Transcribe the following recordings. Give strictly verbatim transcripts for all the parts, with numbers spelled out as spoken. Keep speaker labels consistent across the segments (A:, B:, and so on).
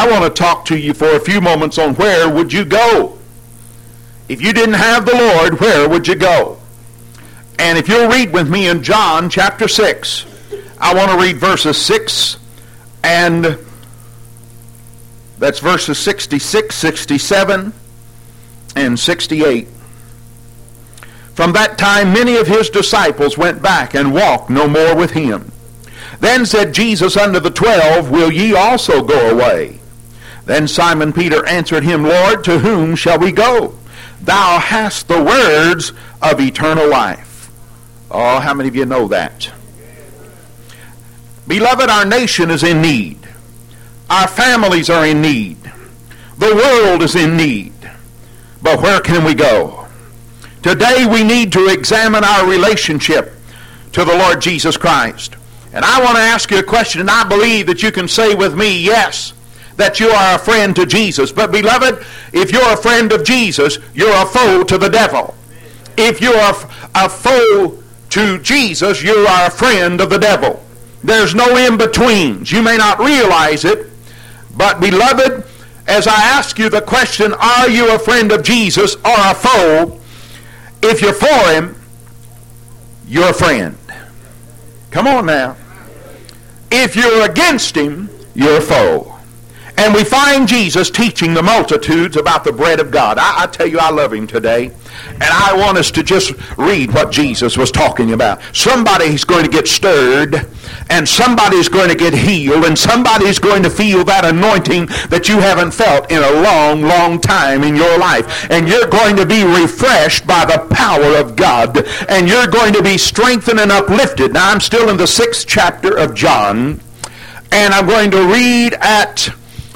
A: I want to talk to you for a few moments on where would you go? If you didn't have the Lord, where would you go? And if you'll read with me in John chapter six, I want to read verses six and that's verses sixty-six, sixty-seven, and sixty-eight. From that time many of his disciples went back and walked no more with him. Then said Jesus unto the twelve, Will ye also go away? Then Simon Peter answered him, Lord, to whom shall we go? Thou hast the words of eternal life. Oh, how many of you know that? Beloved, our nation is in need. Our families are in need. The world is in need. But where can we go? Today we need to examine our relationship to the Lord Jesus Christ. And I want to ask you a question, and I believe that you can say with me, yes, that you are a friend to Jesus. But beloved, if you're a friend of Jesus, you're a foe to the devil. If you're a, a foe to Jesus, you are a friend of the devil. There's no in-betweens. You may not realize it, but beloved, as I ask you the question, are you a friend of Jesus or a foe? If you're for him, you're a friend. Come on now. If you're against him, you're a foe. And we find Jesus teaching the multitudes about the bread of God. I, I tell you, I love him today. And I want us to just read what Jesus was talking about. Somebody's going to get stirred, and somebody's going to get healed, and somebody's going to feel that anointing that you haven't felt in a long, long time in your life. And you're going to be refreshed by the power of God, and you're going to be strengthened and uplifted. Now, I'm still in the sixth chapter of John, and I'm going to read at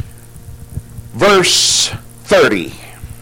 A: verse thirty.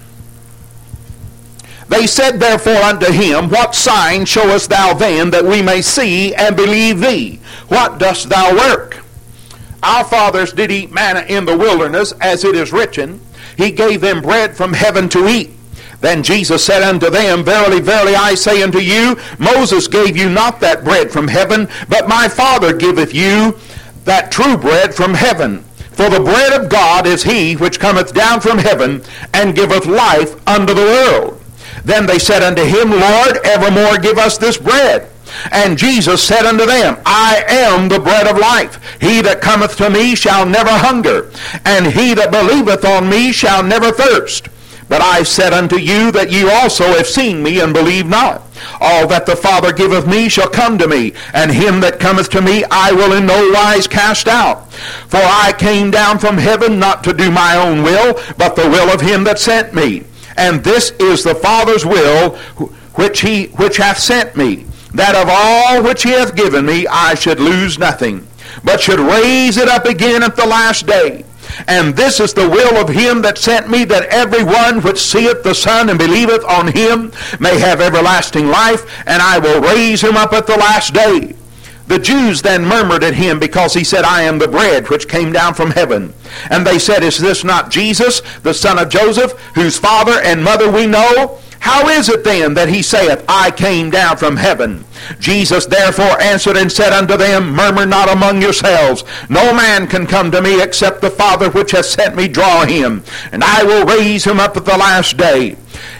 A: They said therefore unto him, What sign showest thou then, that we may see and believe thee? What dost thou work? Our fathers did eat manna in the wilderness, as it is written, He gave them bread from heaven to eat. Then Jesus said unto them, Verily, verily, I say unto you, Moses gave you not that bread from heaven, but my Father giveth you that true bread from heaven. For the bread of God is he which cometh down from heaven, and giveth life unto the world. Then they said unto him, Lord, evermore give us this bread. And Jesus said unto them, I am the bread of life. He that cometh to me shall never hunger, and he that believeth on me shall never thirst. But I said unto you that ye also have seen me, and believe not. All that the Father giveth me shall come to me, and him that cometh to me I will in no wise cast out. For I came down from heaven not to do my own will, but the will of him that sent me. And this is the Father's will which he which hath sent me, that of all which he hath given me I should lose nothing, but should raise it up again at the last day. And this is the will of him that sent me, that every one which seeth the Son and believeth on him may have everlasting life, and I will raise him up at the last day. The Jews then murmured at him, because he said, I am the bread which came down from heaven. And they said, Is this not Jesus, the son of Joseph, whose father and mother we know? How is it then that he saith, I came down from heaven? Jesus therefore answered and said unto them, Murmur not among yourselves. No man can come to me except the Father which hath sent me draw him, and I will raise him up at the last day.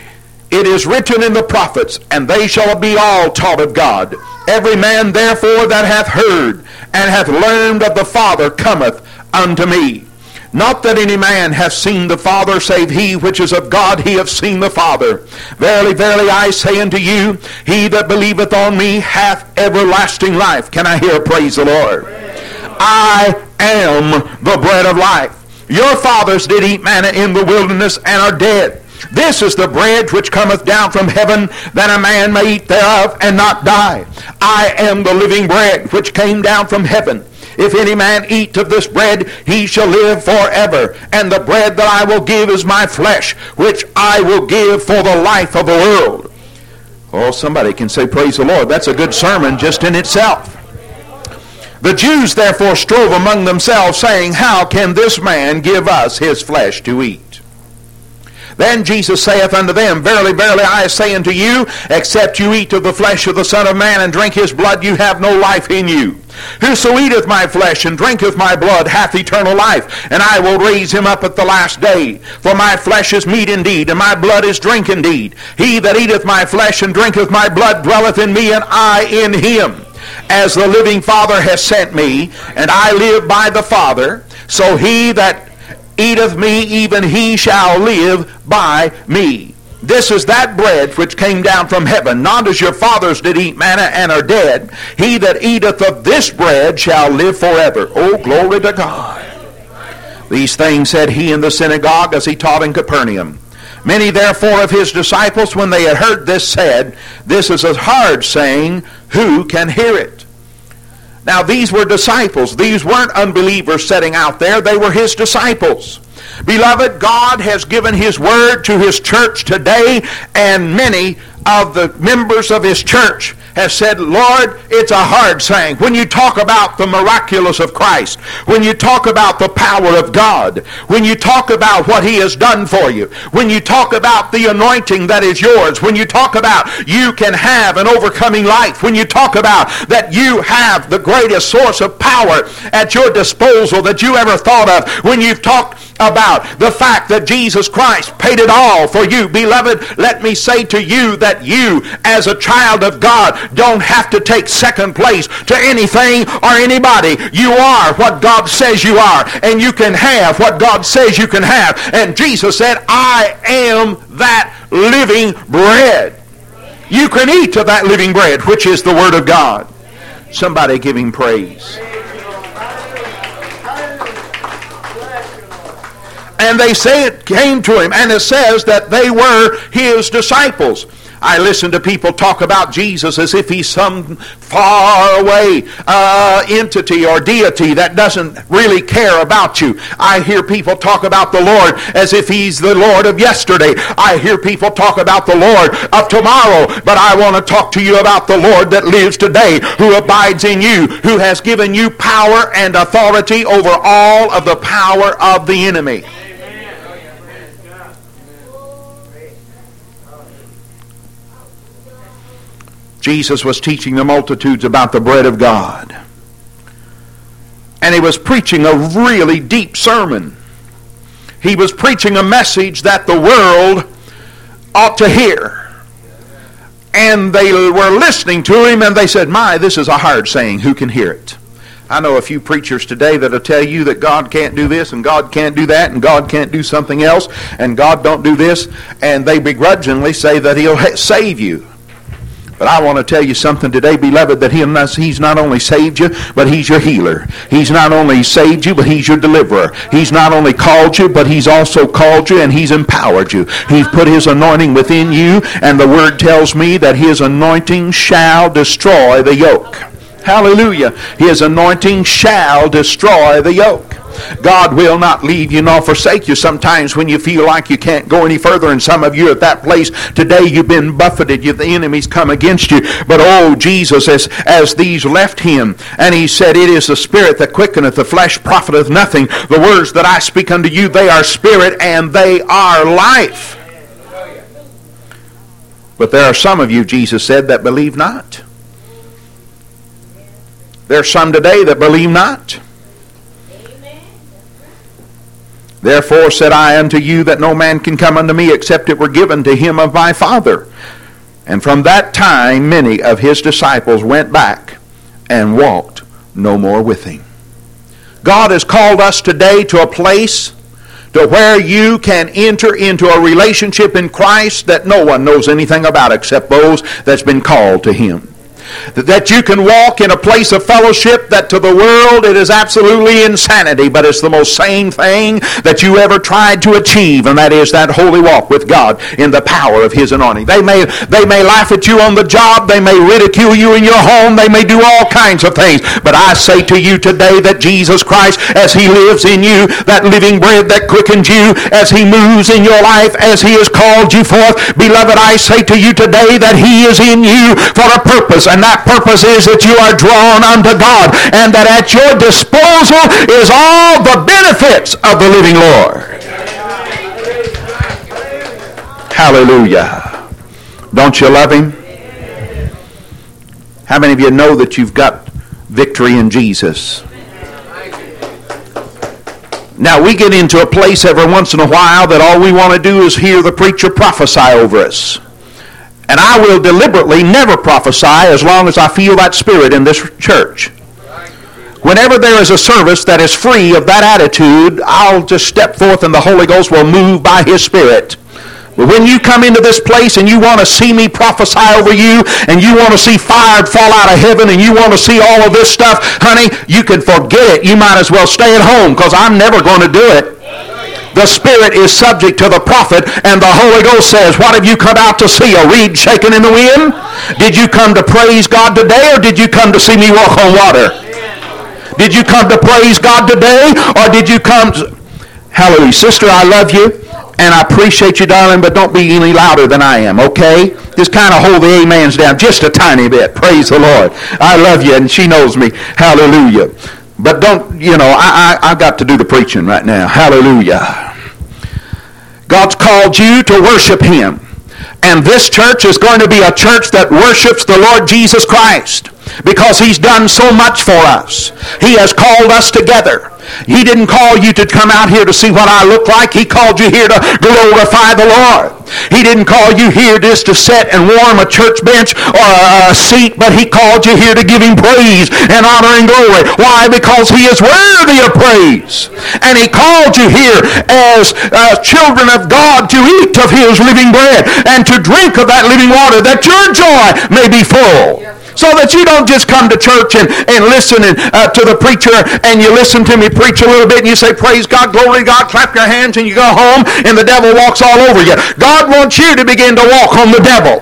A: It is written in the prophets, and they shall be all taught of God. Every man therefore that hath heard and hath learned of the Father cometh unto me. Not that any man hath seen the Father, save he which is of God, he hath seen the Father. Verily, verily, I say unto you, he that believeth on me hath everlasting life. Can I hear praise the Lord? I am the bread of life. Your fathers did eat manna in the wilderness and are dead. This is the bread which cometh down from heaven, that a man may eat thereof and not die. I am the living bread which came down from heaven. If any man eat of this bread, he shall live forever. And the bread that I will give is my flesh, which I will give for the life of the world. Oh, somebody can say, praise the Lord. That's a good sermon just in itself. The Jews therefore strove among themselves, saying, How can this man give us his flesh to eat? Then Jesus saith unto them, Verily, verily, I say unto you, except you eat of the flesh of the Son of Man and drink his blood, you have no life in you. Whoso eateth my flesh and drinketh my blood hath eternal life, and I will raise him up at the last day. For my flesh is meat indeed, and my blood is drink indeed. He that eateth my flesh and drinketh my blood dwelleth in me, and I in him. As the living Father has sent me, and I live by the Father, so he that eateth me, even he shall live by me. This is that bread which came down from heaven, not as your fathers did eat manna and are dead. He that eateth of this bread shall live forever. Oh, glory to God. These things said he in the synagogue as he taught in Capernaum. Many therefore of his disciples, when they had heard this, said, This is a hard saying, who can hear it? Now these were disciples. These weren't unbelievers setting out there. They were his disciples. Beloved, God has given his word to his church today, and many of the members of his church have said, Lord, it's a hard saying. When you talk about the miraculous of Christ, when you talk about the power of God, when you talk about what he has done for you, when you talk about the anointing that is yours, when you talk about you can have an overcoming life, when you talk about that you have the greatest source of power at your disposal that you ever thought of, when you've talked about the fact that Jesus Christ paid it all for you, beloved, let me say to you that you, as a child of God, don't have to take second place to anything or anybody. You are what God says you are, and you can have what God says you can have. And Jesus said, I am that living bread. You can eat of that living bread, which is the Word of God. Somebody give him praise. And they say it came to him, and it says that they were his disciples. I listen to people talk about Jesus as if he's some far away uh, entity or deity that doesn't really care about you. I hear people talk about the Lord as if he's the Lord of yesterday. I hear people talk about the Lord of tomorrow, but I want to talk to you about the Lord that lives today, who abides in you, who has given you power and authority over all of the power of the enemy. Jesus was teaching the multitudes about the bread of God. And he was preaching a really deep sermon. He was preaching a message that the world ought to hear. And they were listening to him, and they said, my, this is a hard saying. Who can hear it? I know a few preachers today that'll tell you that God can't do this, and God can't do that, and God can't do something else, and God don't do this, and they begrudgingly say that he'll save you. But I want to tell you something today, beloved, that he's not only saved you, but he's your healer. He's not only saved you, but he's your deliverer. He's not only called you, but he's also called you and he's empowered you. He's put his anointing within you, and the word tells me that his anointing shall destroy the yoke. Hallelujah. His anointing shall destroy the yoke. God will not leave you nor forsake you sometimes when you feel like you can't go any further, and some of you at that place today, you've been buffeted, you, the enemy's come against you. But oh, Jesus, as, as these left him, and he said, it is the spirit that quickeneth, the flesh profiteth nothing. The words that I speak unto you, they are spirit and they are life. But there are some of you, Jesus said, that believe not. There are some today that believe not. Therefore said I unto you that no man can come unto me except it were given to him of my Father. And from that time many of his disciples went back and walked no more with him. God has called us today to a place to where you can enter into a relationship in Christ that no one knows anything about except those that's been called to him. That you can walk in a place of fellowship that to the world it is absolutely insanity, but it's the most sane thing that you ever tried to achieve, and that is that holy walk with God in the power of his anointing. They may, they may laugh at you on the job, they may ridicule you in your home, they may do all kinds of things, but I say to you today that Jesus Christ, as he lives in you, that living bread that quickens you, as he moves in your life, as he has called you forth, beloved, I say to you today that he is in you for a purpose, and And that purpose is that you are drawn unto God, and that at your disposal is all the benefits of the living Lord. Hallelujah. Don't you love him? How many of you know that you've got Victory in Jesus. Now we get into a place every once in a while that all we want to do is hear the preacher prophesy over us. And I will deliberately never prophesy as long as I feel that spirit in this church. Whenever there is a service that is free of that attitude, I'll just step forth and the Holy Ghost will move by His Spirit. But when you come into this place and you want to see me prophesy over you, and you want to see fire fall out of heaven, and you want to see all of this stuff, honey, you can forget it. You might as well stay at home, because I'm never going to do it. The Spirit is subject to the prophet, and the Holy Ghost says, what have you come out to see? A reed shaking in the wind? Did you come to praise God today, or did you come to see me walk on water? Did you come to praise God today, or did you come to... Hallelujah. Sister, I love you. And I appreciate you, darling, but don't be any louder than I am, okay? Just kind of hold the amens down just a tiny bit. Praise the Lord. I love you, and she knows me. Hallelujah. But don't, you know, I, I, I've got to do the preaching right now. Hallelujah. God's called you to worship Him. And this church is going to be a church that worships the Lord Jesus Christ, because He's done so much for us. He has called us together. He didn't call you to come out here to see what I look like. He called you here to glorify the Lord. He didn't call you here just to sit and warm a church bench or a seat, but He called you here to give Him praise and honor and glory. Why? Because He is worthy of praise. And He called you here as uh, children of God to eat of His living bread and to drink of that living water, that your joy may be full. So that you don't just come to church and, and listen and, uh, to the preacher, and you listen to me preach a little bit and you say, praise God, glory to God, clap your hands, and you go home and the devil walks all over you. God wants you to begin to walk on the devil.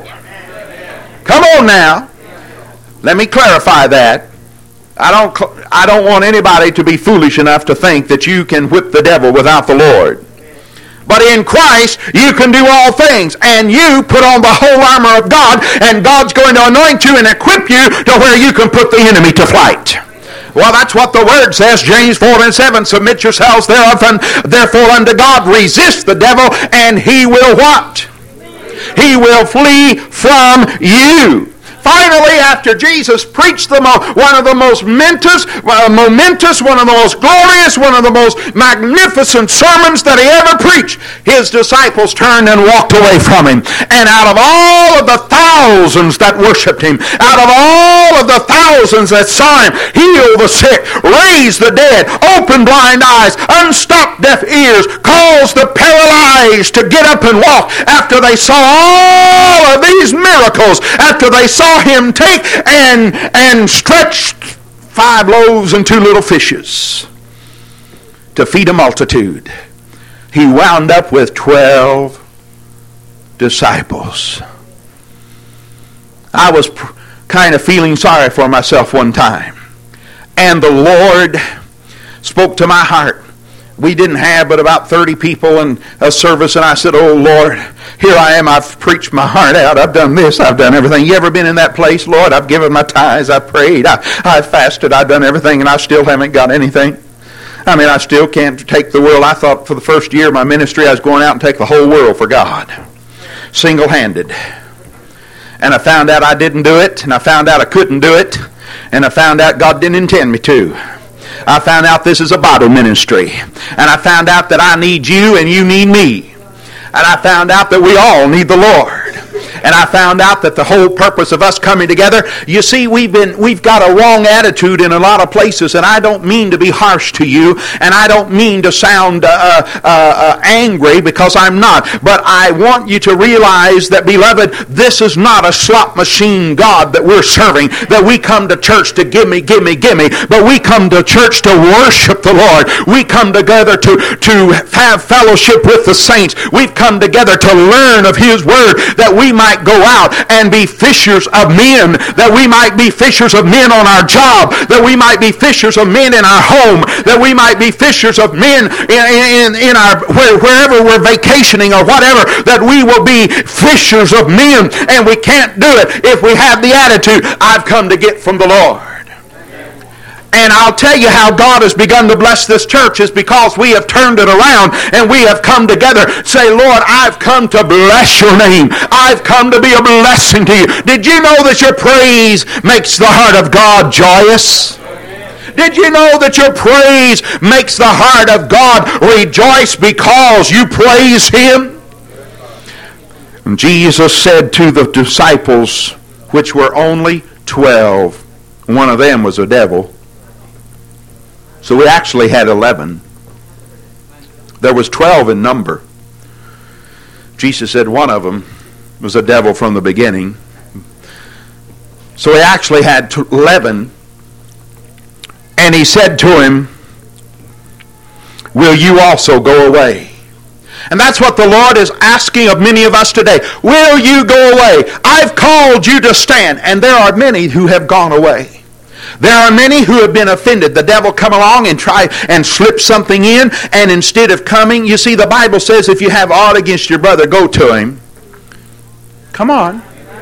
A: Come on now. Let me clarify that. I don't, I don't want anybody to be foolish enough to think that you can whip the devil without the Lord. But in Christ, you can do all things. And you put on the whole armor of God, and God's going to anoint you and equip you to where you can put the enemy to flight. Well, that's what the Word says, James four and seven. Submit yourselves therefore unto God. Resist the devil, and he will what? He will flee from you. Finally, after Jesus preached the mo- one of the most momentous, uh, momentous, one of the most glorious, one of the most magnificent sermons that He ever preached, His disciples turned and walked away from Him. And out of all of the thousands that worshiped Him, out of all of the thousands that saw Him heal the sick, raise the dead, open blind eyes, unstop deaf ears, cause the paralyzed to get up and walk, after they saw all of these miracles, after they saw Him take and and stretch five loaves and two little fishes to feed a multitude, He wound up with twelve disciples. I was pr- kind of feeling sorry for myself one time, and the Lord spoke to my heart. We didn't have but about thirty people in a service, and I said, oh Lord, here I am, I've preached my heart out, I've done this, I've done everything. You ever been in that place? Lord, I've given my tithes, I've prayed, I, I've fasted, I've done everything, and I still haven't got anything. I mean, I still can't take the world. I thought for the first year of my ministry I was going out and take the whole world for God, single-handed. And I found out I didn't do it, and I found out I couldn't do it, and I found out God didn't intend me to. I found out this is a Bible ministry. And I found out that I need you and you need me. And I found out that we all need the Lord. And I found out that the whole purpose of us coming together, you see, we've been we've got a wrong attitude in a lot of places, and I don't mean to be harsh to you, and I don't mean to sound uh, uh, uh, angry, because I'm not. But I want you to realize that, beloved, this is not a slot machine God that we're serving, that we come to church to give me, give me, give me, but we come to church to worship the Lord. We come together to, to have fellowship with the saints. We've come together to learn of His Word, that we might go out and be fishers of men, that we might be fishers of men on our job, that we might be fishers of men in our home, that we might be fishers of men in, in, in our where, wherever we're vacationing or whatever, that we will be fishers of men. And we can't do it if we have the attitude, I've come to get from the Lord. And I'll tell you how God has begun to bless this church is because we have turned it around and we have come together. Say, Lord, I've come to bless your name. I've come to be a blessing to you. Did you know that your praise makes the heart of God joyous? Did you know that your praise makes the heart of God rejoice because you praise him? And Jesus said to the disciples, which were only twelve, one of them was a devil. So we actually had eleven. There was twelve in number. Jesus said one of them was a devil from the beginning. So he actually had eleven. And he said to him, will you also go away? And that's what the Lord is asking of many of us today. Will you go away? I've called you to stand. And there are many who have gone away. There are many who have been offended. The devil come along and try and slip something in, and instead of coming, you see, the Bible says if you have aught against your brother, go to him. Come on.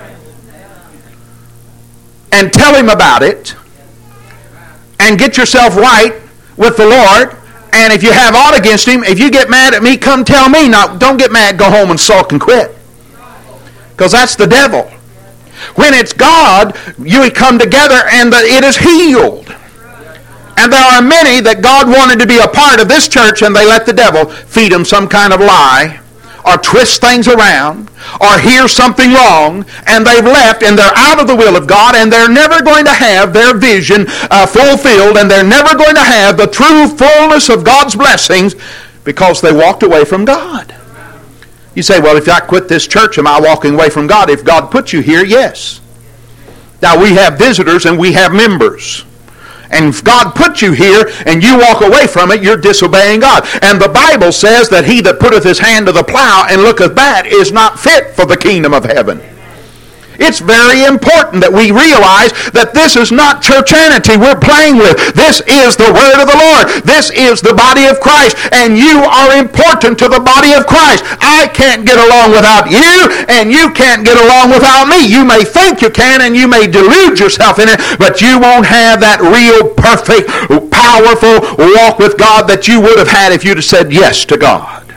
A: And tell him about it. And get yourself right with the Lord. And if you have aught against him, if you get mad at me, come tell me. Now, don't get mad, go home and sulk and quit. Because that's the devil. When it's God, you come together and the, it is healed. And there are many that God wanted to be a part of this church, and they let the devil feed them some kind of lie, or twist things around, or hear something wrong, and they've left, and they're out of the will of God, and they're never going to have their vision uh, fulfilled, and they're never going to have the true fullness of God's blessings because they walked away from God. You say, well, if I quit this church, am I walking away from God? If God put you here, yes. Now, we have visitors and we have members. And if God put you here and you walk away from it, you're disobeying God. And the Bible says that he that putteth his hand to the plow and looketh back is not fit for the kingdom of heaven. It's very important that we realize that this is not churchanity we're playing with. This is the word of the Lord. This is the body of Christ. And you are important to the body of Christ. I can't get along without you, and you can't get along without me. You may think you can, and you may delude yourself in it, but you won't have that real, perfect, powerful walk with God that you would have had if you'd have said yes to God.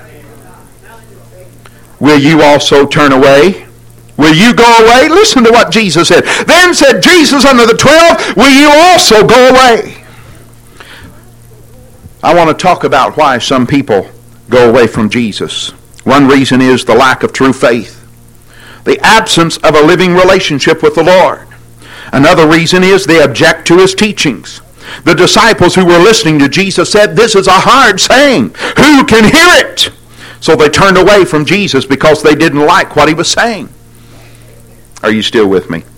A: Will you also turn away? Will you go away? Listen to what Jesus said. Then said Jesus unto the twelve, will you also go away? I want to talk about why some people go away from Jesus. One reason is the lack of true faith, the absence of a living relationship with the Lord. Another reason is they object to his teachings. The disciples who were listening to Jesus said, this is a hard saying. Who can hear it? So they turned away from Jesus because they didn't like what he was saying. Are you still with me?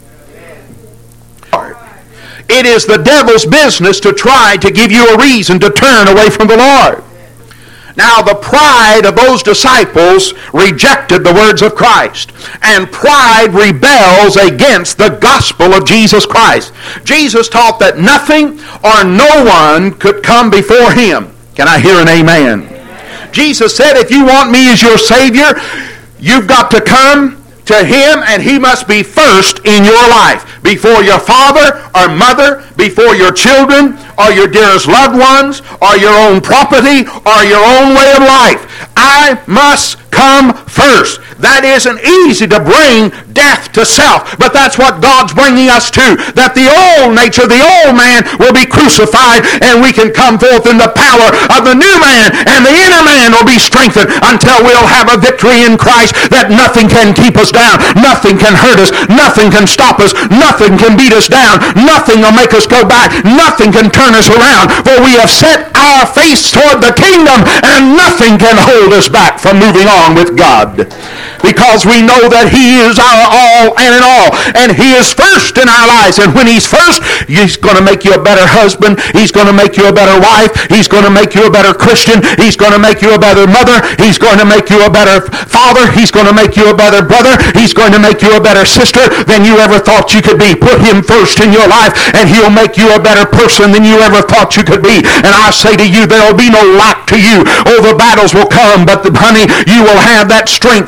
A: It is the devil's business to try to give you a reason to turn away from the Lord. Now, the pride of those disciples rejected the words of Christ, and pride rebels against the gospel of Jesus Christ. Jesus taught that nothing or no one could come before him. Can I hear an amen? Amen. Jesus said, if you want me as your Savior, you've got to come to him, and he must be first in your life. Before your father or mother, before your children, or your dearest loved ones, or your own property, or your own way of life. I must come first. That isn't easy to bring death to self, but that's what God's bringing us to. That the old nature, the old man will be crucified, and we can come forth in the power of the new man, and the inner man will be strengthened until we'll have a victory in Christ that nothing can keep us down, nothing can hurt us, nothing can stop us, nothing can beat us down, nothing will make us go back, nothing can turn us around, for we have set our face toward the kingdom, and nothing can hold us back from moving on with God. Because we know that he is our all and in all, and he is first in our lives. And when he's first, he's going to make you a better husband, he's going to make you a better wife, he's going to make you a better Christian, he's going to make you a better mother, he's going to make you a better father, he's going to make you a better brother, he's going to make you a better sister than you ever thought you could be. Put him first in your life, and he'll make you a better person than you ever thought you could be. And I say to you, there will be no lack to you. Oh, the battles will come, but the, honey, you will have that strength and that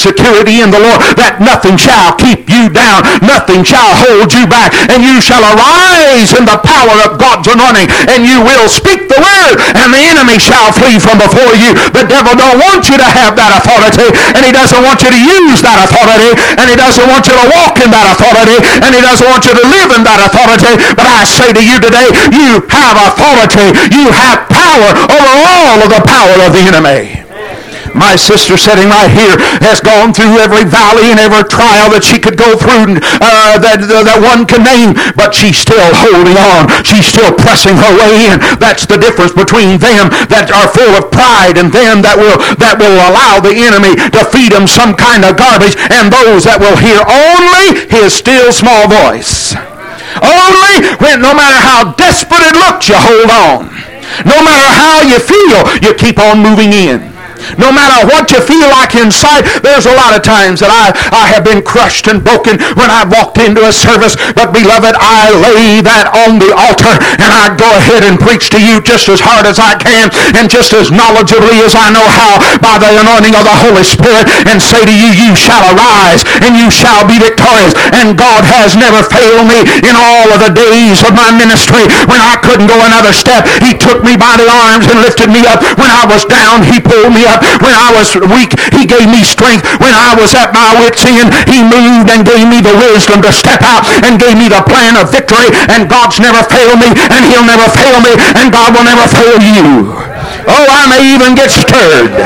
A: security in the Lord, that nothing shall keep you down, nothing shall hold you back, and you shall arise in the power of God's anointing, and you will speak the word, and the enemy shall flee from before you. The devil don't want you to have that authority, and he doesn't want you to use that authority, and he doesn't want you to walk in that authority, and he doesn't want you to live in that authority. But I say to you today, you have authority, you have power over all of the power of the enemy. My sister sitting right here has gone through every valley and every trial that she could go through, uh, that, uh, that one can name, but she's still holding on. She's still pressing her way in. That's the difference between them that are full of pride and them that will, that will allow the enemy to feed them some kind of garbage, and those that will hear only his still small voice. Only when, no matter how desperate it looks, you hold on. No matter how you feel, you keep on moving in. No matter what you feel like inside, there's a lot of times that I, I have been crushed and broken when I walked into a service. But beloved, I lay that on the altar, and I go ahead and preach to you just as hard as I can and just as knowledgeably as I know how by the anointing of the Holy Spirit, and say to you, you shall arise and you shall be victorious. And God has never failed me in all of the days of my ministry. When I couldn't go another step, he took me by the arms and lifted me up. When I was down, he pulled me up. When I was weak, he gave me strength. When I was at my wit's end, he moved and gave me the wisdom to step out and gave me the plan of victory. And God's never failed me, and he'll never fail me, and God will never fail you. Oh, I may even get stirred.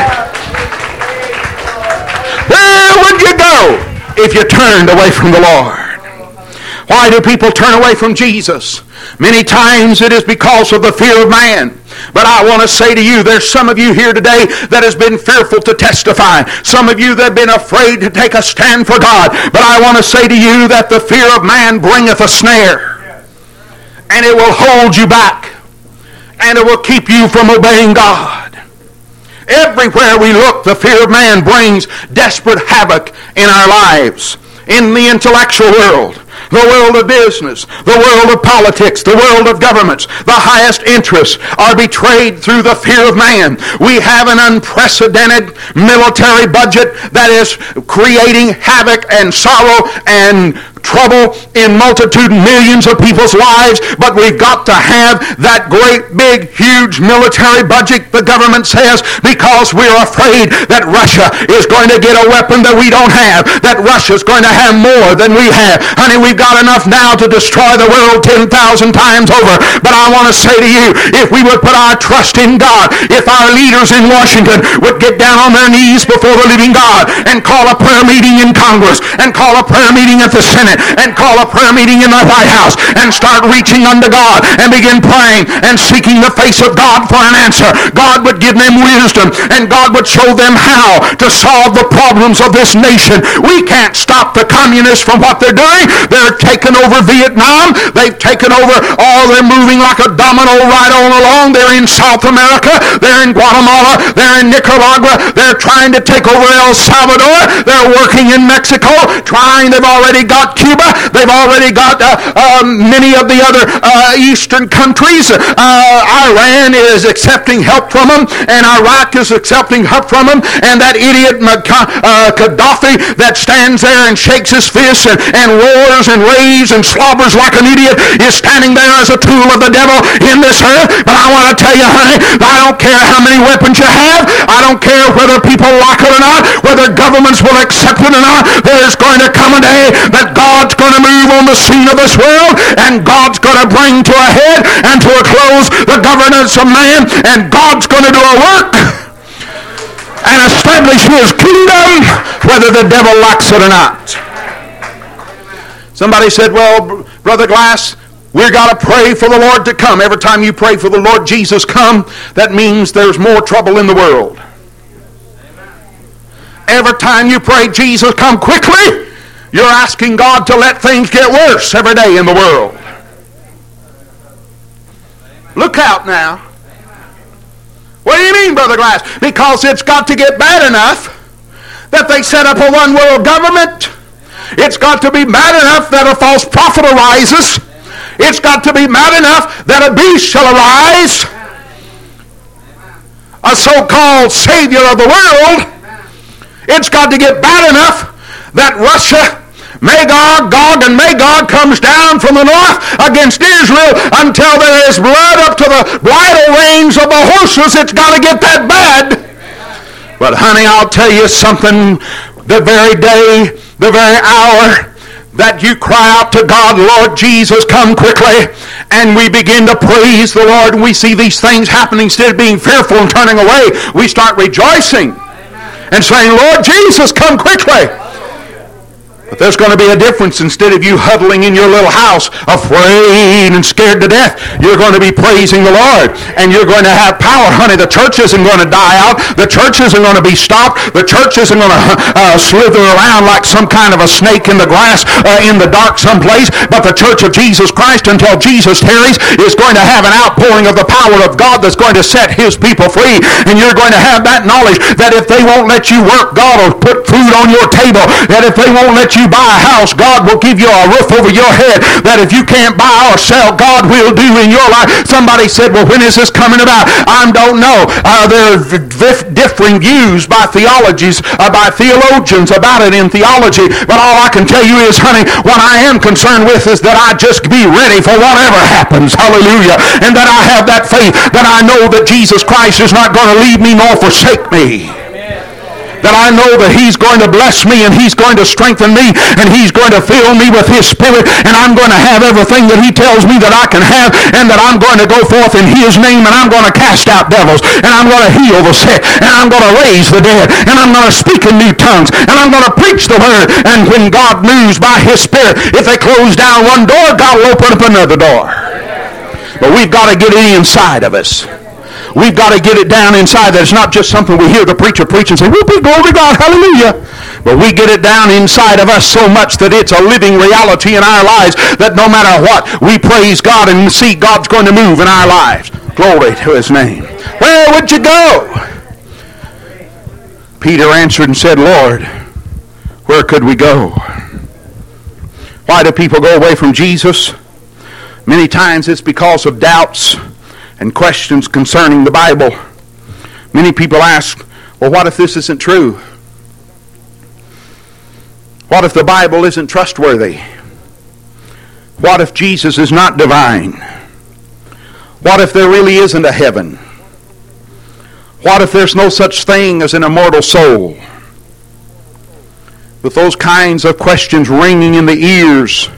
A: Where would you go if you turned away from the Lord? Why do people turn away from Jesus? Many times it is because of the fear of man. But I want to say to you, there's some of you here today that has been fearful to testify. Some of you that have been afraid to take a stand for God. But I want to say to you that the fear of man bringeth a snare. And it will hold you back. And it will keep you from obeying God. Everywhere we look, the fear of man brings desperate havoc in our lives. In the intellectual world, the world of business, the world of politics, the world of governments, the highest interests are betrayed through the fear of man. We have an unprecedented military budget that is creating havoc and sorrow and trouble in multitude, millions of people's lives. But we've got to have that great, big, huge military budget, the government says, because we're afraid that Russia is going to get a weapon that we don't have, that Russia's going to have more than we have. Honey, we've got enough now to destroy the world ten thousand times over. But I want to say to you, if we would put our trust in God, if our leaders in Washington would get down on their knees before the living God and call a prayer meeting in Congress and call a prayer meeting at the Senate and call a prayer meeting in the White House and start reaching unto God and begin praying and seeking the face of God for an answer, God would give them wisdom, and God would show them how to solve the problems of this nation. We can't stop the communists from what they're doing. They're taking over Vietnam. They've taken over all. They're moving like a domino right on along. They're in South America. They're in Guatemala. They're in Nicaragua. They're trying to take over El Salvador. They're working in Mexico, trying. They've already got Cuba. They've already got uh, uh, many of the other uh, eastern countries. Uh, Iran is accepting help from them, and Iraq is accepting help from them. And that idiot uh, Gaddafi that stands there and shakes his fist and, and roars and raves and slobbers like an idiot is standing there as a tool of the devil in this earth. But I want to tell you, honey, I don't care how many weapons you have. I don't care whether people like it or not, whether governments will accept it or not. There's going to come a day that God's going to move on the scene of this world, and God's going to bring to a head and to a close the governance of man, and God's going to do a work and establish his kingdom whether the devil likes it or not. Somebody said, well, Brother Glass, we've got to pray for the Lord to come. Every time you pray for the Lord Jesus come, that means there's more trouble in the world. Every time you pray Jesus come quickly, you're asking God to let things get worse every day in the world. Look out now. What do you mean, Brother Glass? Because it's got to get bad enough that they set up a one world government. It's got to be bad enough that a false prophet arises. It's got to be bad enough that a beast shall arise. A so-called Savior of the world. It's got to get bad enough that Russia, Magog, Gog, and Magog comes down from the north against Israel until there is blood up to the bridle reins of the horses. It's got to get that bad. But honey, I'll tell you something. The very day, the very hour that you cry out to God, Lord Jesus, come quickly, and we begin to praise the Lord, and we see these things happening, instead of being fearful and turning away, we start rejoicing and saying, Lord Jesus, come quickly. But there's going to be a difference. Instead of you huddling in your little house, afraid and scared to death, you're going to be praising the Lord. And you're going to have power. Honey, the church isn't going to die out. The church isn't going to be stopped. The church isn't going to uh, slither around like some kind of a snake in the grass uh, in the dark someplace. But the church of Jesus Christ, until Jesus tarries, is going to have an outpouring of the power of God that's going to set his people free. And you're going to have that knowledge that if they won't let you work, God will put food on your table. That if they won't let you you buy a house, God will give you a roof over your head. That if you can't buy or sell, God will do in your life. Somebody said, well, when is this coming about? I don't know. Uh, there are differing views by theologies, uh, by theologians about it in theology. But all I can tell you is, honey, what I am concerned with is that I just be ready for whatever happens. Hallelujah. And that I have that faith that I know that Jesus Christ is not going to leave me nor forsake me. That I know that he's going to bless me and he's going to strengthen me and he's going to fill me with his spirit, and I'm going to have everything that he tells me that I can have, and that I'm going to go forth in his name, and I'm going to cast out devils, and I'm going to heal the sick, and I'm going to raise the dead, and I'm going to speak in new tongues, and I'm going to preach the word. And when God moves by his spirit, if they close down one door, God will open up another door. But we've got to get it inside of us. We've got to get it down inside, that it's not just something we hear the preacher preach and say, whoopee, glory to God, hallelujah. But we get it down inside of us so much that it's a living reality in our lives, that no matter what, we praise God and see God's going to move in our lives. Glory to his name. Where would you go? Peter answered and said, Lord, where could we go? Why do people go away from Jesus? Many times it's because of doubts and questions concerning the Bible. Many people ask, well, what if this isn't true? What if the Bible isn't trustworthy? What if Jesus is not divine? What if there really isn't a heaven? What if there's no such thing as an immortal soul? With those kinds of questions ringing in the ears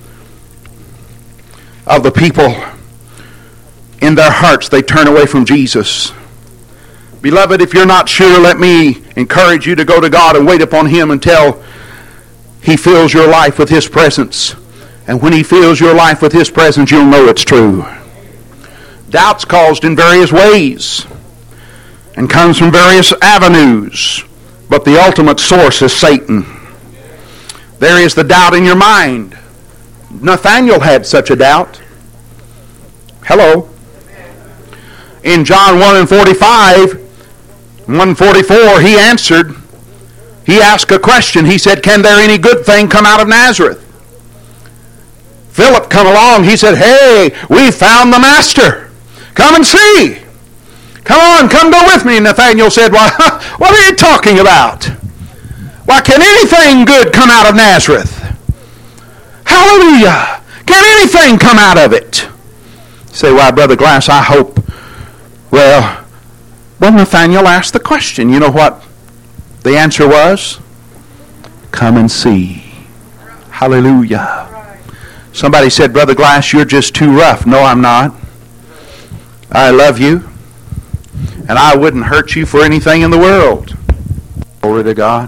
A: of the people, in their hearts they turn away from Jesus. Beloved, if you're not sure, let me encourage you to go to God and wait upon him until he fills your life with his presence. And when he fills your life with his presence, you'll know it's true. Doubt's caused in various ways and comes from various avenues, but the ultimate source is Satan. There is the doubt in your mind. Nathanael had such a doubt. Hello. In John one and forty-five, one forty-four, he answered, he asked a question. He said, can there any good thing come out of Nazareth? Philip come along. He said, hey, we found the Master. Come and see. Come on, come go with me. Nathanael said, well, what are you talking about? Why, can anything good come out of Nazareth? Hallelujah. Can anything come out of it? You say, why, Brother Glass, I hope. Well, well, Nathanael asked the question. You know what the answer was? Come and see. Hallelujah. Somebody said, Brother Glass, you're just too rough. No, I'm not. I love you, and I wouldn't hurt you for anything in the world. Glory to God.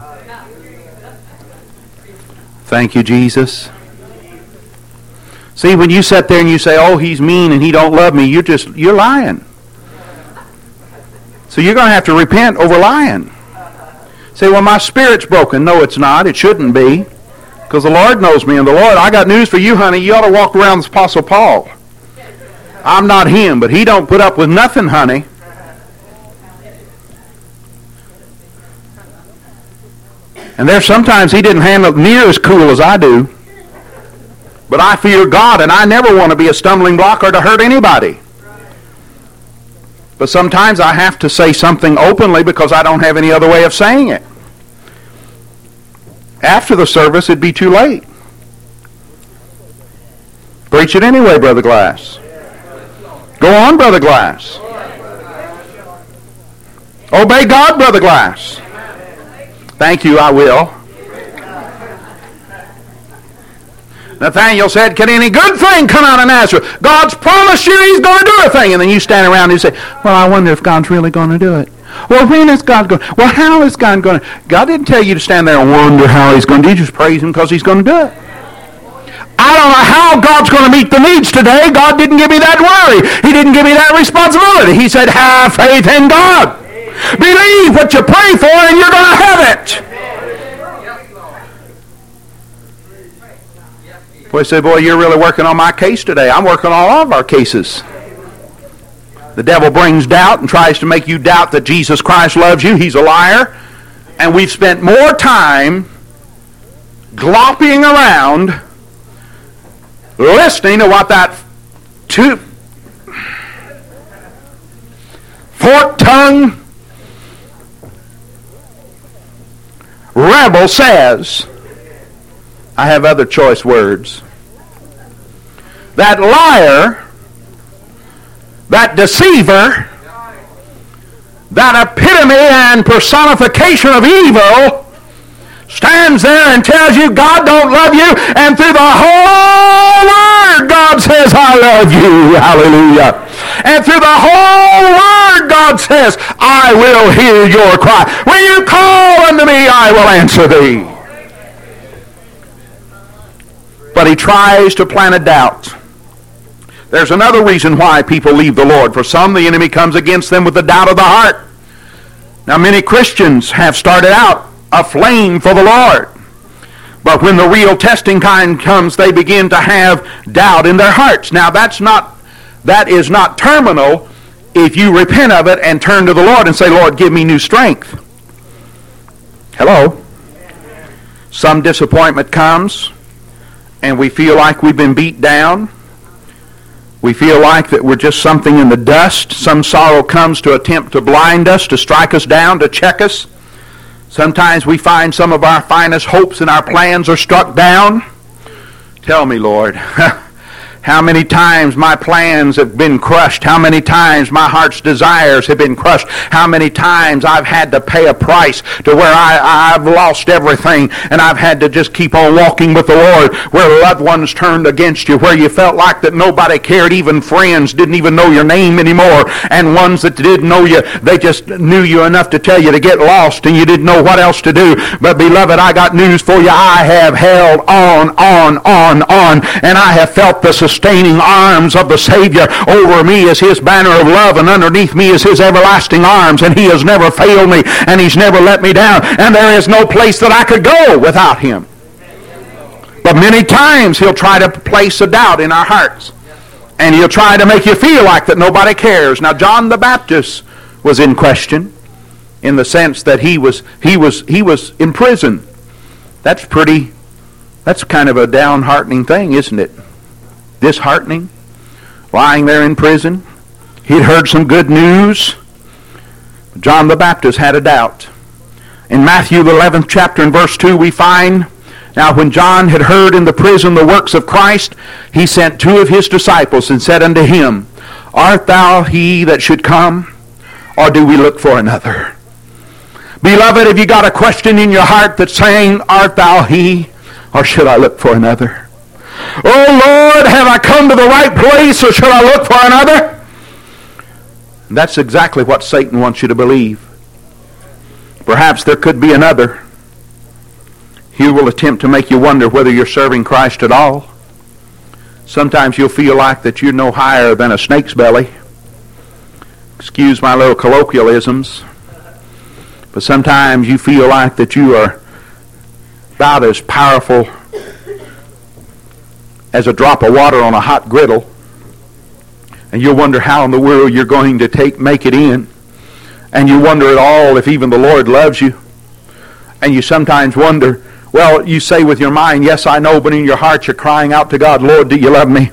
A: Thank you, Jesus. See, when you sit there and you say, oh, he's mean and he don't love me, you're just, you're lying. So you're going to have to repent over lying. Say, well, my spirit's broken. No, it's not. It shouldn't be. Because the Lord knows me. And the Lord, I got news for you, honey. You ought to walk around with Apostle Paul. I'm not him, but he don't put up with nothing, honey. And there's sometimes he didn't handle it near as cool as I do. But I fear God, and I never want to be a stumbling block or to hurt anybody. But sometimes I have to say something openly because I don't have any other way of saying it. After the service, it'd be too late. Preach it anyway, Brother Glass. Go on, Brother Glass. Obey God, Brother Glass. Thank you, I will. Nathaniel said, can any good thing come out of Nazareth? God's promised you he's going to do a thing. And then you stand around and you say, well, I wonder if God's really going to do it. Well, when is God going to? Well, how is God going to? God didn't tell you to stand there and wonder how he's going to do it. You just praise him because he's going to do it. I don't know how God's going to meet the needs today. God didn't give me that worry. He didn't give me that responsibility. He said, have faith in God. Believe what you pray for and you're going to have it. Boy, say, boy, you're really working on my case today. I'm working on all of our cases. The devil brings doubt and tries to make you doubt that Jesus Christ loves you. He's a liar. And we've spent more time glopping around listening to what that two fork-tongued rebel says. I have other choice words. That liar, that deceiver, that epitome and personification of evil stands there and tells you God don't love you, and through the whole word God says I love you. Hallelujah. And through the whole word God says I will hear your cry. When you call unto me I will answer thee. But he tries to plant a doubt. There's another reason why people leave the Lord. For some, the enemy comes against them with the doubt of the heart. Now, many Christians have started out aflame for the Lord. But when the real testing kind comes, they begin to have doubt in their hearts. Now, that's not, that is not terminal if you repent of it and turn to the Lord and say, Lord, give me new strength. Hello? Some disappointment comes, and we feel like we've been beat down. We feel like that we're just something in the dust. Some sorrow comes to attempt to blind us, to strike us down, to check us. Sometimes we find some of our finest hopes and our plans are struck down. Tell me, Lord, how many times my plans have been crushed? How many times my heart's desires have been crushed? How many times I've had to pay a price to where I, I've lost everything and I've had to just keep on walking with the Lord, where loved ones turned against you, where you felt like that nobody cared, even friends didn't even know your name anymore, and ones that did know you, they just knew you enough to tell you to get lost and you didn't know what else to do. But beloved, I got news for you. I have held on, on, on, on, and I have felt the sustaining arms of the Savior. Over me is his banner of love, and underneath me is his everlasting arms, and he has never failed me, and he's never let me down, and there is no place that I could go without him. But many times he'll try to place a doubt in our hearts, and he'll try to make you feel like that nobody cares. Now, John the Baptist was in question in the sense that he was he was he was in prison. That's pretty that's kind of a downheartening thing, isn't it? Disheartening, lying there in prison. He'd heard some good news. John the Baptist had a doubt. In Matthew the eleventh chapter and verse two we find, now when John had heard in the prison the works of Christ, he sent two of his disciples and said unto him, Art thou he that should come, or do we look for another? Beloved, have you got a question in your heart that's saying, Art thou he, or should I look for another? Oh Lord, have I come to the right place, or should I look for another? And that's exactly what Satan wants you to believe. Perhaps there could be another. He will attempt to make you wonder whether you're serving Christ at all. Sometimes you'll feel like that you're no higher than a snake's belly. Excuse my little colloquialisms. But sometimes you feel like that you are about as powerful as a drop of water on a hot griddle, and you'll wonder how in the world you're going to take make it in, and you wonder at all if even the Lord loves you, and you sometimes wonder, well, you say with your mind, yes, I know, but in your heart you're crying out to God, Lord, do you love me?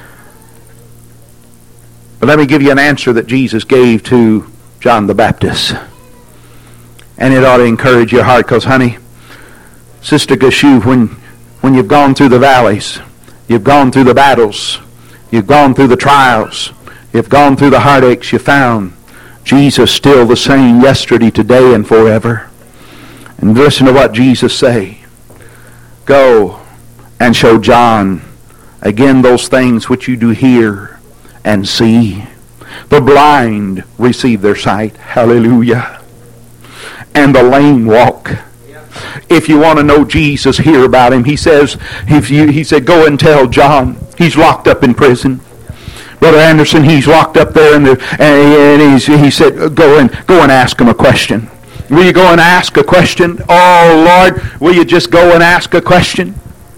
A: But let me give you an answer that Jesus gave to John the Baptist, and it ought to encourage your heart, because honey, Sister Gashu, when, when you've gone through the valleys, you've gone through the battles, you've gone through the trials, you've gone through the heartaches, you found Jesus still the same yesterday, today, and forever. And listen to what Jesus say. Go and show John again those things which you do hear and see. The blind receive their sight. Hallelujah. And the lame walk. If you want to know Jesus, hear about him. He says, if you, he said, go and tell John. He's locked up in prison. Brother Anderson, he's locked up there, in the, and he's, he said, go and, go and ask him a question. Will you go and ask a question? Oh, Lord, will you just go and ask a question?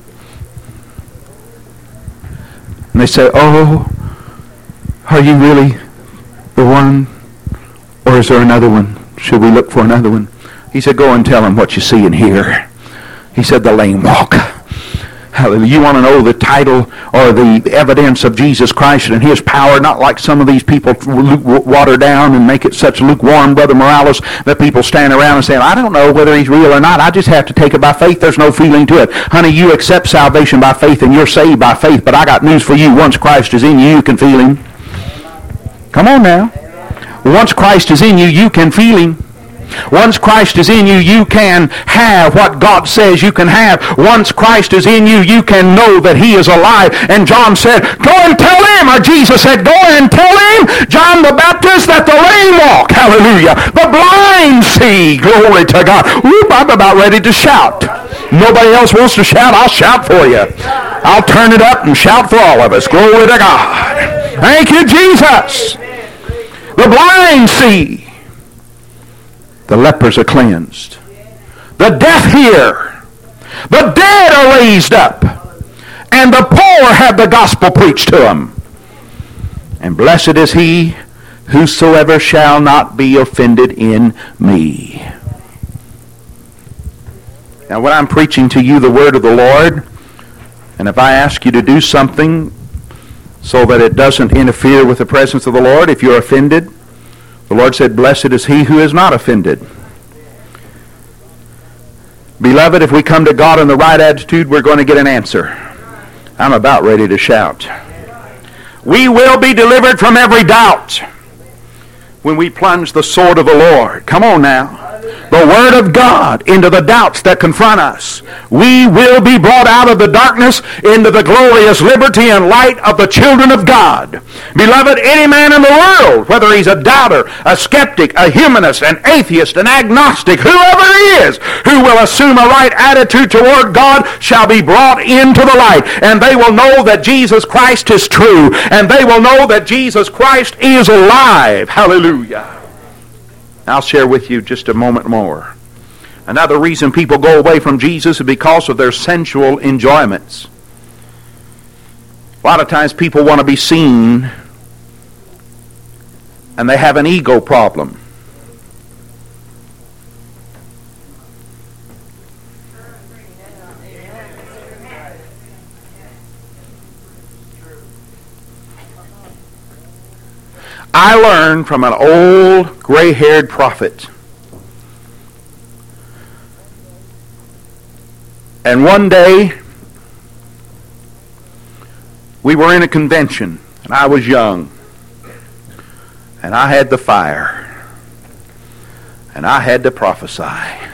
A: And they say, oh, are you really the one? Or is there another one? Should we look for another one? He said, go and tell him what you see and hear. He said, the lame walk. Hallelujah. You want to know the title or the evidence of Jesus Christ and his power, not like some of these people water down and make it such lukewarm, Brother Morales, that people stand around and say, I don't know whether he's real or not. I just have to take it by faith. There's no feeling to it. Honey, you accept salvation by faith and you're saved by faith, but I got news for you. Once Christ is in you, you can feel him. Come on now. Once Christ is in you, you can feel him. Once Christ is in you, you can have what God says you can have. Once Christ is in you, you can know that he is alive. And John said, go and tell him, or Jesus said, go and tell him, John the Baptist, that the lame walk. Hallelujah. The blind see. Glory to God. Whoop, I'm about ready to shout. Nobody else wants to shout, I'll shout for you. I'll turn it up and shout for all of us. Glory to God. Thank you, Jesus. The blind see. The lepers are cleansed. The deaf hear. The dead are raised up. And the poor have the gospel preached to them. And blessed is he whosoever shall not be offended in me. Now when I'm preaching to you the word of the Lord, and if I ask you to do something so that it doesn't interfere with the presence of the Lord, if you're offended, the Lord said, blessed is he who is not offended. Beloved, if we come to God in the right attitude, we're going to get an answer. I'm about ready to shout. We will be delivered from every doubt when we plunge the sword of the Lord. Come on now. The Word of God into the doubts that confront us. We will be brought out of the darkness into the glorious liberty and light of the children of God. Beloved, any man in the world, whether he's a doubter, a skeptic, a humanist, an atheist, an agnostic, whoever he is, who will assume a right attitude toward God shall be brought into the light. And they will know that Jesus Christ is true. And they will know that Jesus Christ is alive. Hallelujah. I'll share with you just a moment more. Another reason people go away from Jesus is because of their sensual enjoyments. A lot of times people want to be seen, and they have an ego problem. I learned from an old gray-haired prophet. And one day, we were in a convention, and I was young. And I had the fire. And I had to prophesy.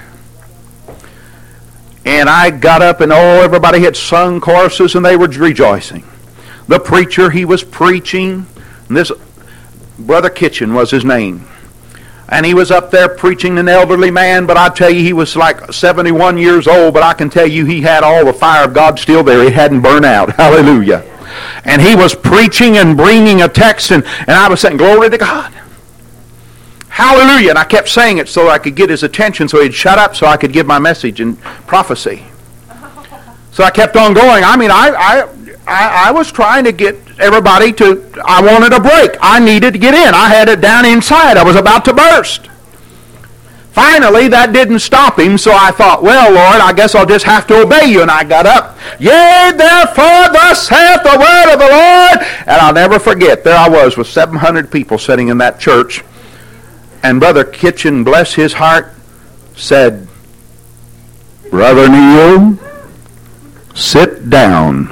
A: And I got up, and oh, everybody had sung choruses, and they were rejoicing. The preacher, he was preaching, and this Brother Kitchen was his name. And he was up there preaching, an elderly man, but I tell you, he was like seventy-one years old, but I can tell you he had all the fire of God still there. He hadn't burned out. Hallelujah. And he was preaching and bringing a text, and, and I was saying, glory to God. Hallelujah. And I kept saying it so I could get his attention, so he'd shut up so I could give my message and prophecy. So I kept on going. I mean, I, I, I, I was trying to get everybody to, I wanted a break. I needed to get in. I had it down inside. I was about to burst. Finally, that didn't stop him, so I thought, well, Lord, I guess I'll just have to obey you. And I got up. Yea, therefore, thus saith the word of the Lord. And I'll never forget, there I was with seven hundred people sitting in that church. And Brother Kitchen, bless his heart, said, Brother Neil, sit down.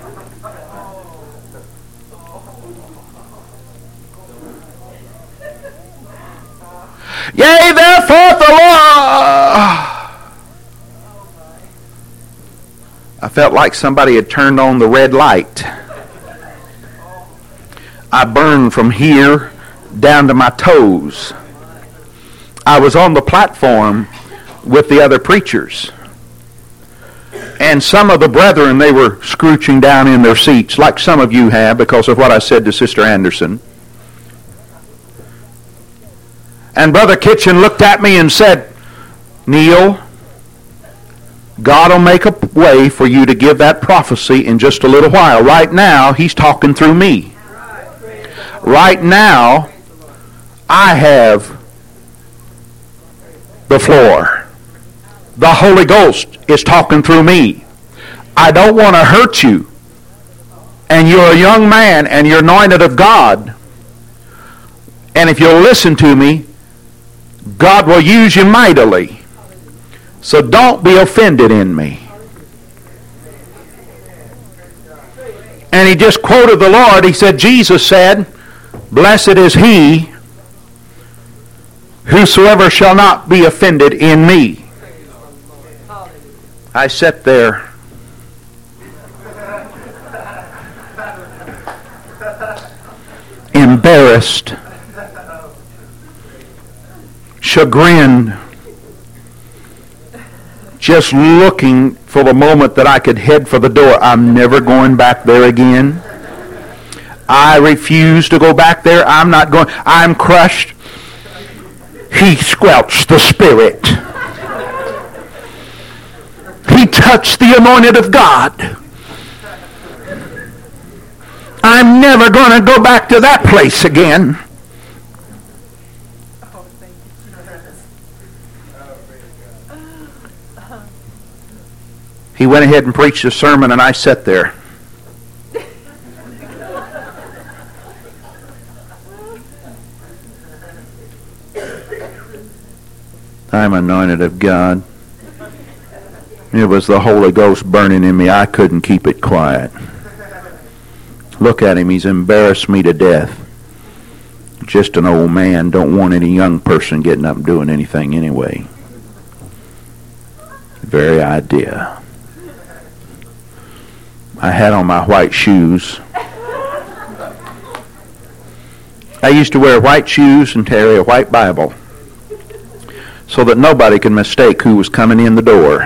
A: Yea, therefore the Lord. I felt like somebody had turned on the red light. I burned from here down to my toes. I was on the platform with the other preachers. And some of the brethren, they were scrooching down in their seats, like some of you have because of what I said to Sister Anderson. And Brother Kitchen looked at me and said, Neil, God will make a way for you to give that prophecy in just a little while. Right now, He's talking through me. Right now, I have the floor. The Holy Ghost is talking through me. I don't want to hurt you. And you're a young man and you're anointed of God. And if you'll listen to me, God will use you mightily. So don't be offended in me. And he just quoted the Lord. He said, Jesus said, blessed is he whosoever shall not be offended in me. I sat there embarrassed, chagrined, just looking for the moment that I could head for the door. I'm never going back there again. I refuse to go back there. I'm not going. I'm crushed. He squelched the Spirit. He touched the anointed of God. I'm never going to go back to that place again. He went ahead and preached a sermon, and I sat there. I'm anointed of God. It was the Holy Ghost burning in me. I couldn't keep it quiet. Look at him. He's embarrassed me to death. Just an old man. Don't want any young person getting up and doing anything anyway. The very idea. I had on my white shoes. I used to wear white shoes and carry a white Bible so that nobody could mistake who was coming in the door.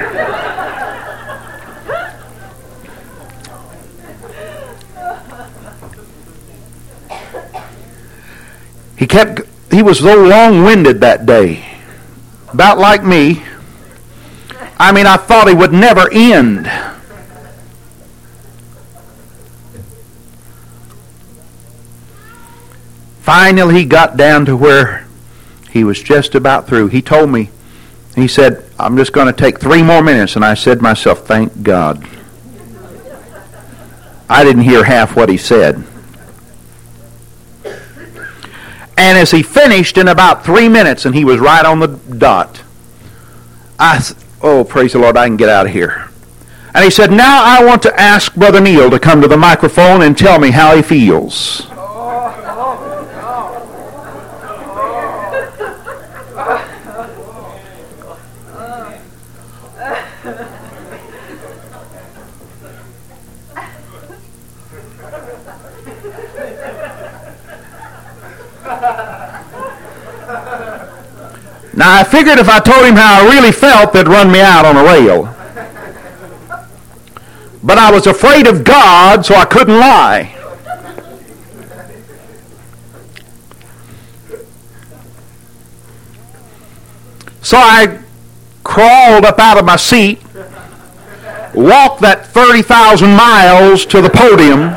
A: He kept, he was so long-winded that day, about like me. I mean, I thought he would never end. Finally, he got down to where he was just about through. He told me, he said, I'm just going to take three more minutes. And I said to myself, thank God. I didn't hear half what he said. And as he finished in about three minutes, and he was right on the dot, I said, oh, praise the Lord, I can get out of here. And he said, now I want to ask Brother Neil to come to the microphone and tell me how he feels. Now, I figured if I told him how I really felt, they'd run me out on a rail. But I was afraid of God, so I couldn't lie. So I crawled up out of my seat, walked that thirty thousand miles to the podium,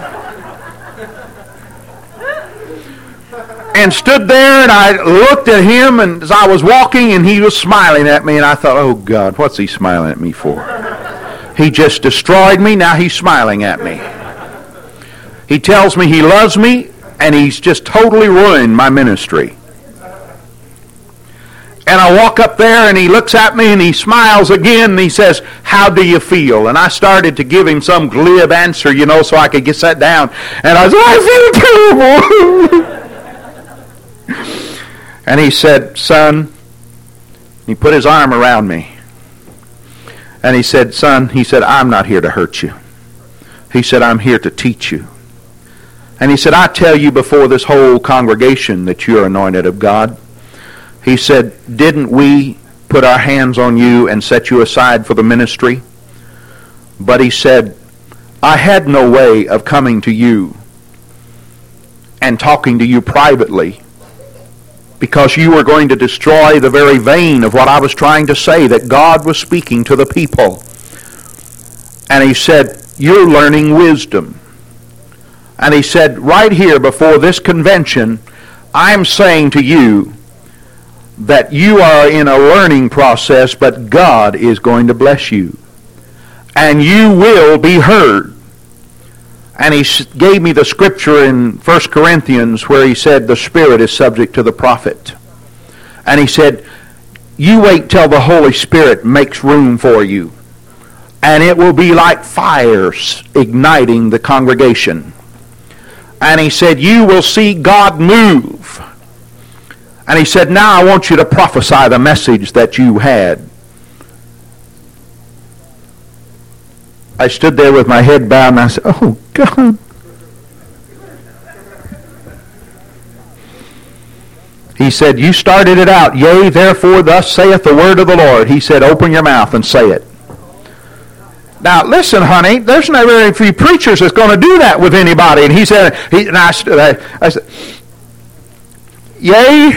A: and stood there, and I looked at him, and as I was walking, and he was smiling at me, and I thought, oh God, what's he smiling at me for? He just destroyed me, now he's smiling at me. He tells me he loves me, and he's just totally ruined my ministry. And And I walk up there, and he looks at me, and he smiles again, and he says, "How do you feel?" And I started to give him some glib answer, you know, so I could get sat down. And I said, "I feel terrible." And he said, "Son," he put his arm around me. And he said, "Son," he said, "I'm not here to hurt you." He said, "I'm here to teach you." And he said, "I tell you before this whole congregation that you're anointed of God." He said, "Didn't we put our hands on you and set you aside for the ministry?" But he said, "I had no way of coming to you and talking to you privately, because you were going to destroy the very vein of what I was trying to say, that God was speaking to the people." And he said, "You're learning wisdom." And he said, "Right here before this convention, I'm saying to you that you are in a learning process, but God is going to bless you. And you will be heard." And he gave me the scripture in First Corinthians where he said the Spirit is subject to the prophet. And he said, "You wait till the Holy Spirit makes room for you, and it will be like fires igniting the congregation." And he said, "You will see God move." And he said, "Now I want you to prophesy the message that you had." I stood there with my head bowed, and I said, "Oh, God." He said, "You started it out. Yea, therefore, thus saith the word of the Lord." He said, "Open your mouth and say it." Now, listen, honey, there's not very few preachers that's going to do that with anybody. And he said, he, and I, I, I said, "Yea,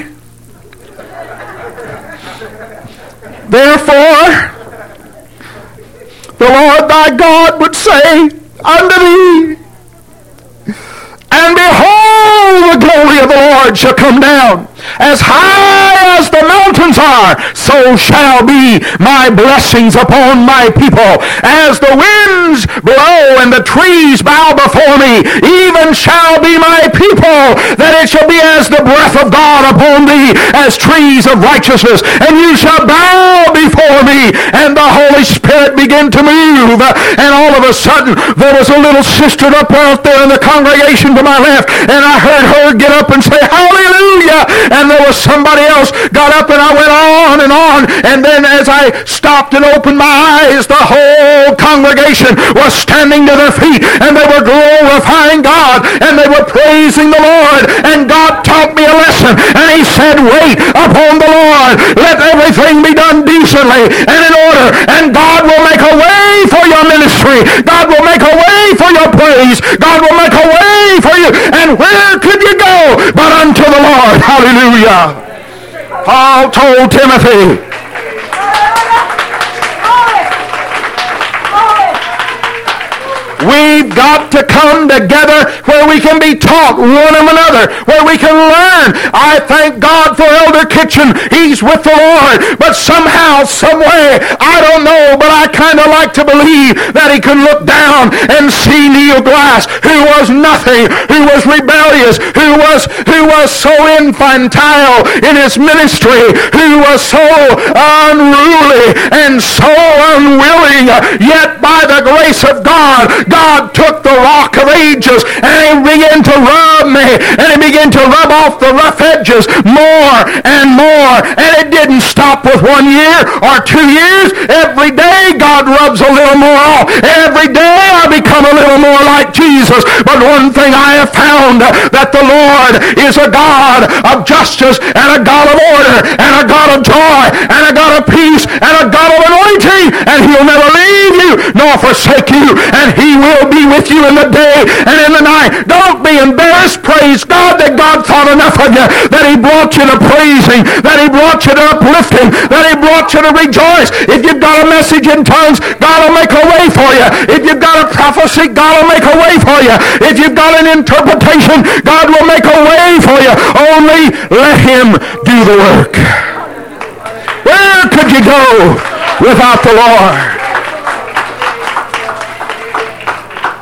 A: therefore, the Lord thy God would say unto thee, and behold, the glory of the Lord shall come down. As high as the mountains are, so shall be my blessings upon my people. As the winds blow and the trees bow before me, even shall be my people, that it shall be as the breath of God upon thee, as trees of righteousness. And you shall bow before me." And the Holy Spirit began to move. And all of a sudden, there was a little sister up out there in the congregation to my left, and I heard her get up and say, "Hallelujah!" And there was somebody else got up, and I went on and on. And then as I stopped and opened my eyes, the whole congregation was standing to their feet, and they were glorifying God, and they were praising the Lord. And God taught me a lesson, and he said, "Wait upon the Lord. Let everything be done decently and in order, and God will make a way for your ministry. God will make a way for your praise. God will make a way for you." And where could you go but unto the Lord? Hallelujah. Paul told Timothy, we've got to come together where we can be taught one of another, where we can learn. I thank God for Elder Kitchen. He's with the Lord. But somehow, some way, I don't know, but I kind of like to believe that he can look down and see Neil Glass, who was nothing, who was rebellious, who was, who was so infantile in his ministry, who was so unruly and so unwilling. Yet by the grace of God, God took the Rock of Ages and he began to rub me, and he began to rub off the rough edges more and more. And it didn't stop with one year or two years. Every day God rubs a little more off. Every day I become a little more like Jesus. But one thing I have found, that the Lord is a God of justice and a God of order and a God of joy and a God of peace and a God of anointing. And he'll never leave you nor forsake you. And he will be with you in the day and in the night. Don't be embarrassed. Praise God that God thought enough of you, that he brought you to praising, that he brought you to uplifting, that he brought you to rejoice. If you've got a message in tongues, God will make a way for you. If you've got a prophecy, God will make a way for you. If you've got an interpretation, God will make a way for you. Only let him do the work. Where could you go without the Lord?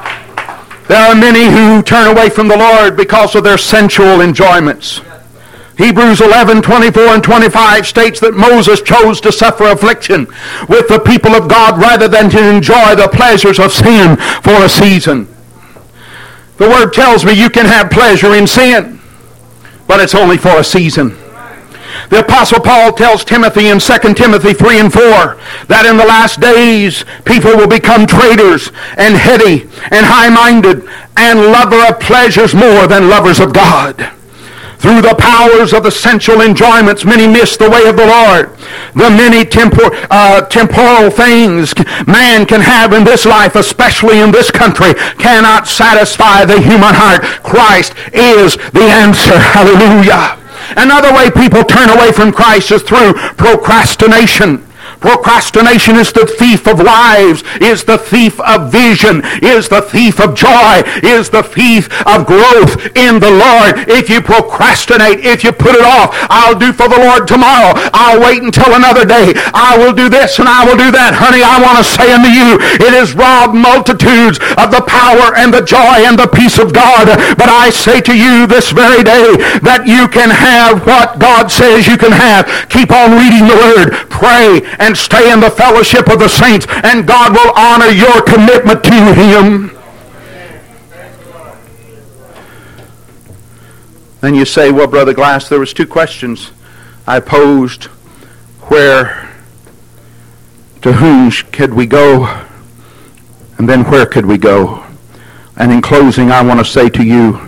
A: There are many who turn away from the Lord because of their sensual enjoyments. Hebrews eleven, twenty-four and twenty-five states that Moses chose to suffer affliction with the people of God rather than to enjoy the pleasures of sin for a season. The Word tells me you can have pleasure in sin, but it's only for a season. The Apostle Paul tells Timothy in Second Timothy three and four that in the last days people will become traitors and heady and high-minded and lover of pleasures more than lovers of God. Through the powers of the sensual enjoyments, many miss the way of the Lord. The many tempor, uh, temporal things man can have in this life, especially in this country, cannot satisfy the human heart. Christ is the answer. Hallelujah. Another way people turn away from Christ is through procrastination. Procrastination is the thief of lives, is the thief of vision, is the thief of joy, is the thief of growth in the Lord. If you procrastinate, if you put it off, I'll do for the Lord tomorrow. I'll wait until another day. I will do this and I will do that. Honey, I want to say unto you, it has robbed multitudes of the power and the joy and the peace of God. But I say to you this very day that you can have what God says you can have. Keep on reading the Word. Pray and stay in the fellowship of the saints, and God will honor your commitment to Him. Then you say, well, Brother Glass, there was two questions I posed. Where, to whom could we go? And then where could we go? And in closing, I want to say to you,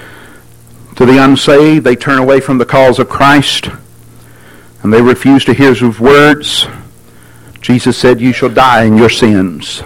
A: to the unsaved, they turn away from the cause of Christ, and they refuse to hear His words. Jesus said, you shall die in your sins.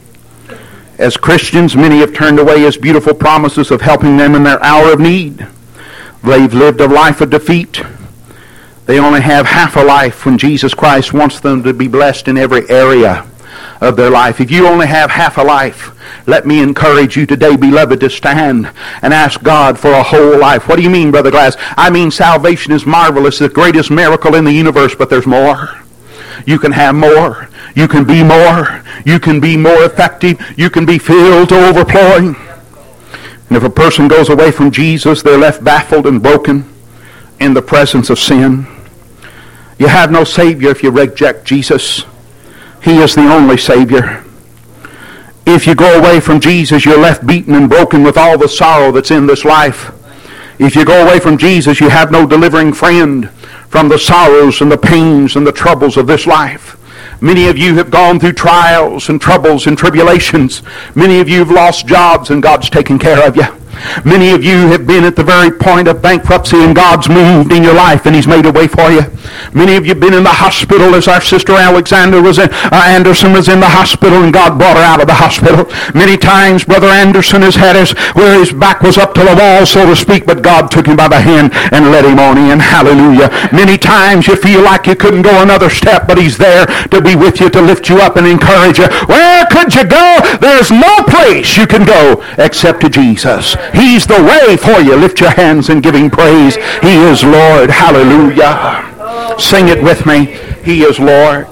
A: As Christians, many have turned away His beautiful promises of helping them in their hour of need. They've lived a life of defeat. They only have half a life when Jesus Christ wants them to be blessed in every area of their life. If you only have half a life, let me encourage you today, beloved, to stand and ask God for a whole life. What do you mean, Brother Glass? I mean, salvation is marvelous, the greatest miracle in the universe, but there's more. You can have more. You can be more. You can be more effective. You can be filled to overflowing. And if a person goes away from Jesus, they're left baffled and broken in the presence of sin. You have no Savior if you reject Jesus. He is the only Savior. If you go away from Jesus, you're left beaten and broken with all the sorrow that's in this life. If you go away from Jesus, you have no delivering friend from the sorrows and the pains and the troubles of this life. Many of you have gone through trials and troubles and tribulations. Many of you have lost jobs and God's taken care of you. Many of you have been at the very point of bankruptcy and God's moved in your life and He's made a way for you. Many of you have been in the hospital as our sister Alexander was in, uh, Anderson was in the hospital and God brought her out of the hospital. Many times Brother Anderson has had his, where his back was up to the wall, so to speak, but God took him by the hand and led him on in. Hallelujah. Many times you feel like you couldn't go another step, but He's there to be with you, to lift you up and encourage you. Where could you go? There's no place you can go except to Jesus. He's the way for you. Lift your hands and give Him praise. He is Lord. Hallelujah. Sing it with me. He is Lord.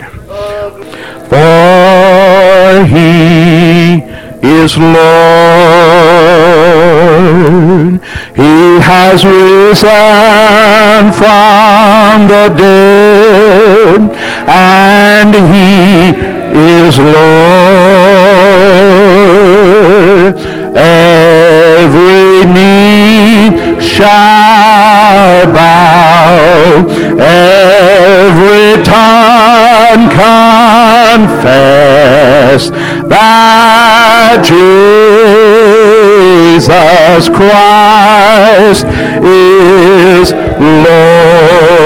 A: For He is Lord. He has risen from the dead, and He is Lord. Every knee shall bow, every tongue confess that Jesus Christ is Lord.